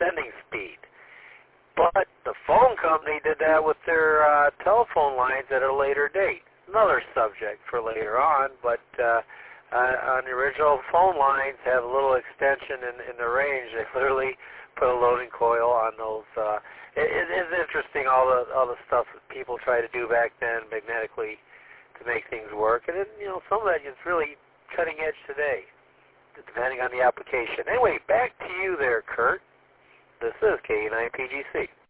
sending speed. But the phone company did that with their telephone lines at a later date. Another subject for later on, but on the original phone lines have a little extension in the range. They literally put a loading coil on those. It is interesting all the stuff that people try to do back then magnetically to make things work, and some of that is really cutting edge today, depending on the application. Anyway, back to you there, Kurt. This is K9PGC.